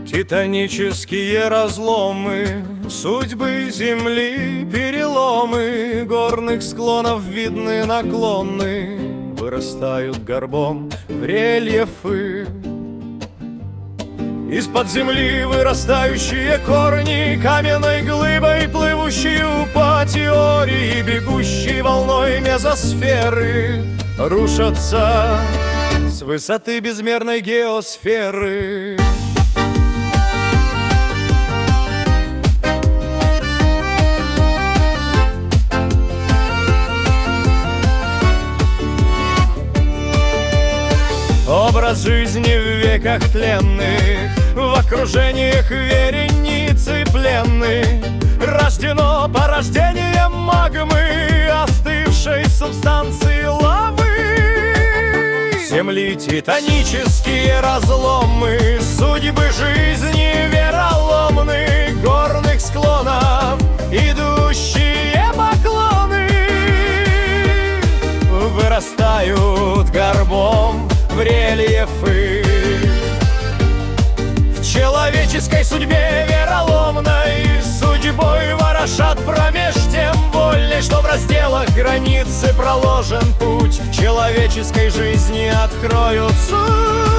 Титанические разломы судьбы Земли, переломы горных склонов видны наклонны, вырастают горбом в рельефы. Из-под земли вырастающие корни, каменной глыбой плывущие по теории, бегущей волной мезосферы, рушатся с высоты безмерной геосферы. Образ жизни в веках тленных, в окружениях вереницы пленных, рождено порождением магмы, остывшей субстанции лавы. Земли титанические разломы, судьбы жизни вероломных, горных склонов идущие поклоны, вырастают горбом в рельефы. В человеческой судьбе вероломной судьбой ворошат промеж тем вольной, что в разделах границы проложен путь человеческой жизни откроют суд.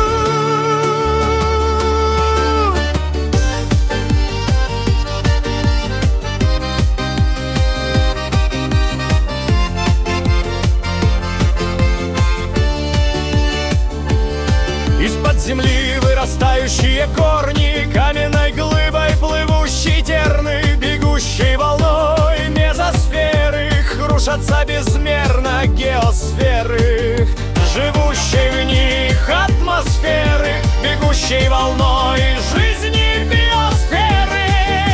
Из-под земли вырастающие корни, каменной глыбой плывущий терны, бегущей волной мезосферы, крушатся безмерно геосферы, живущей в них атмосферы, бегущей волной жизни биосферы.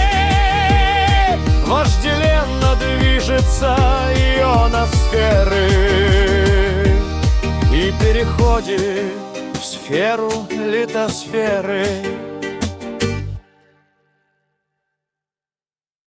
Вожделенно движется ионосферы и переходит в сферу литосферы.